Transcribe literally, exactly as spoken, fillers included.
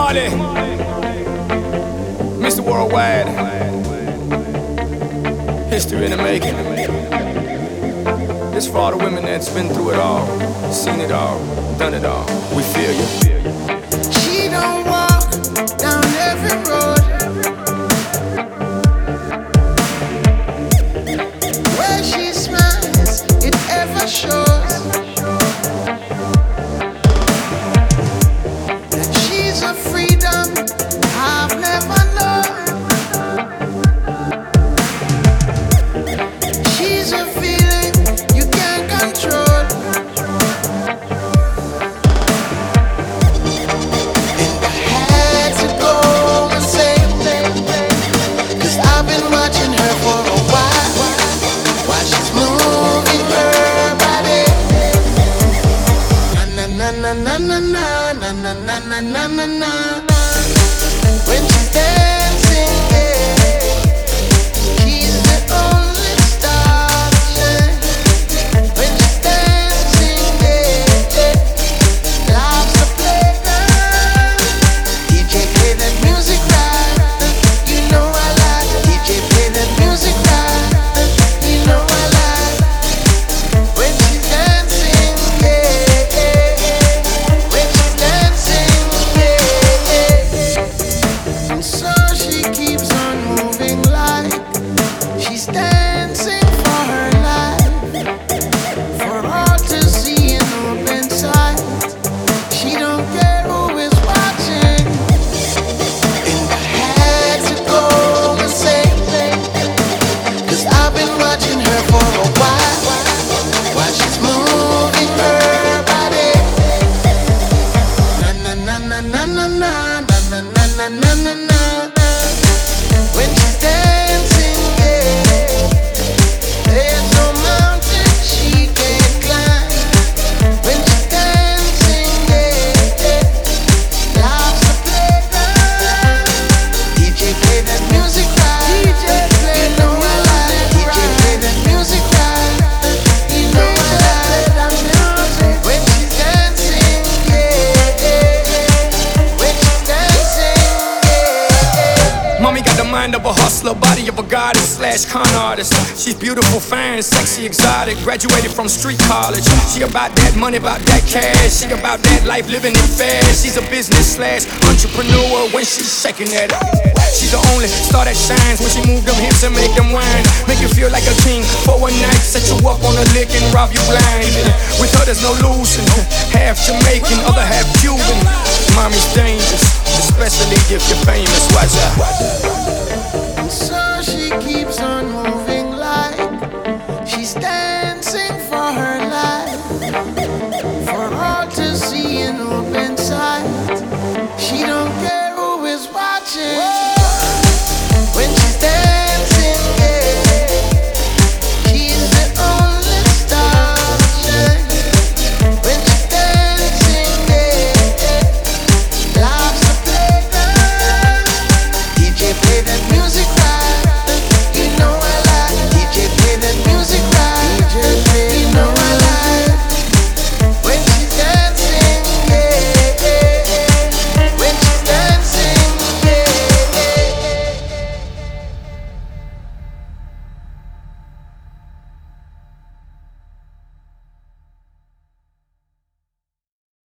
Marley, Mister Worldwide, history in the making. This for all the women that's been through it all, seen it all, done it all. We feel you. She don't walk down every road where she smiles, it ever shows that she's a freedom I've never known. She's a feeling you can't control. Na na na na na na na na na na na. When she's dancing, yeah, she's the only star to shine. When she's dancing, yeah, yeah, loves the playground. D J play that music right, you know I like. D J play that music right, you know I like. When she's dancing, yeah. So she keeps on moving like she's dancing for her life, for all to see and open sight. She don't care who is watching. And I had to go and say, cause I've been watching her for a while, while she's moving her body. Na na na na na na na na na na na na. When she's dancing, yeah, there's no mountain she can't climb. When she's dancing, yeah, yeah, loves the playground. D J play that music right, D J play, you know I like. D J play that music right, you know I like. When she's dancing, yeah, yeah, when she's dancing, yeah. Mommy got the mind of a hustler, body of a goddess slash con artist. She's beautiful, fine, sexy, exotic. Graduated from street college. She about that money, about that cash. She about that life, living it fast. She's a business slash entrepreneur when she's shaking that. She's the only star that shines when she move them hips and make them whine. Make you feel like a king for one night. Set you up on a lick and rob you blind. With her there's no losing. Half Jamaican, other half Cuban. Mommy's dangerous, especially if you're famous. Watch out.